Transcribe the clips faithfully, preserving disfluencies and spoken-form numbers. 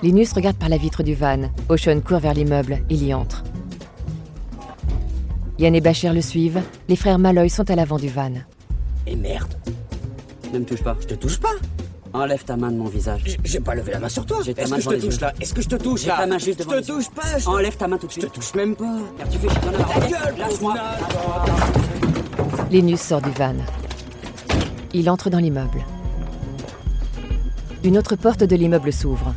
Linus regarde par la vitre du van. Ocean court vers l'immeuble, il y entre. Yann et Bachir le suivent, les frères Malloy sont à l'avant du van. Et merde. Ne me touche pas. Je te touche pas. Enlève ta main de mon visage. J- J'ai pas levé la main sur toi. J'ai ta Est-ce main que je devant te les touche yeux. là Est-ce que je te touche J'ai là ta main juste Je devant les te yeux. touche pas. Je, Enlève ta main tout de je te suite. touche même pas. Car tu fais chier. Non, non, non, Ta arrête. gueule, Lâche-moi. Brosnan. Linus sort du van. Il entre dans l'immeuble. Une autre porte de l'immeuble s'ouvre.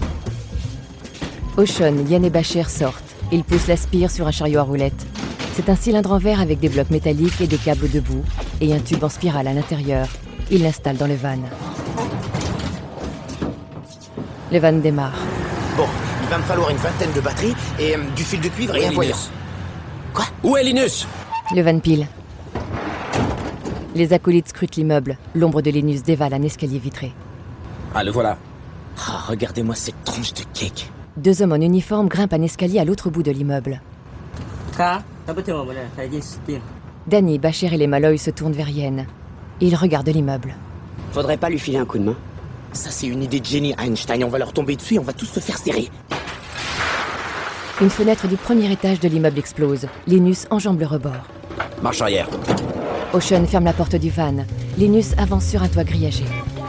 Ocean, Yann et Bachir sortent. Ils poussent la spire sur un chariot à roulettes. C'est un cylindre en verre avec des blocs métalliques et des câbles debout, et un tube en spirale à l'intérieur. Ils l'installent dans le van. Le van démarre. Bon, il va me falloir une vingtaine de batteries et euh, du fil de cuivre et un voyant. Quoi? Où est Linus? Le van pile. Les acolytes scrutent l'immeuble. L'ombre de Linus dévale un escalier vitré. Ah, le voilà. Ah, regardez-moi cette tronche de cake. Deux hommes en uniforme grimpent un escalier à l'autre bout de l'immeuble. Danny, Bachir et les Malloy se tournent vers Yen. Ils regardent l'immeuble. Faudrait pas lui filer un coup de main? Ça, c'est une idée de génie, Einstein. On va leur tomber dessus et on va tous se faire serrer. Une fenêtre du premier étage de l'immeuble explose. Linus enjambe le rebord. Marche arrière. Ocean ferme la porte du van. Linus avance sur un toit grillagé.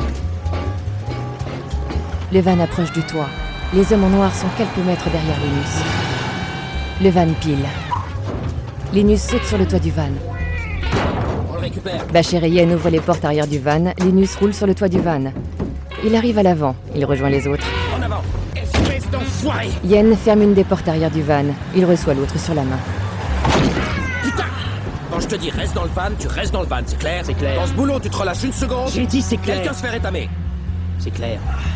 Le van approche du toit. Les hommes en noir sont quelques mètres derrière Linus. Le van pile. Linus saute sur le toit du van. On le récupère. Bachir et Yen ouvrent les portes arrière du van. Linus roule sur le toit du van. Il arrive à l'avant. Il rejoint les autres. En avant. Espèce d'enfoiré. Yen ferme une des portes arrière du van. Il reçoit l'autre sur la main. Putain. Quand je te dis reste dans le van, tu restes dans le van, c'est clair? C'est clair. Dans ce boulot, tu te relâches une seconde. J'ai dit c'est clair. Quelqu'un se fait rétamer. C'est clair.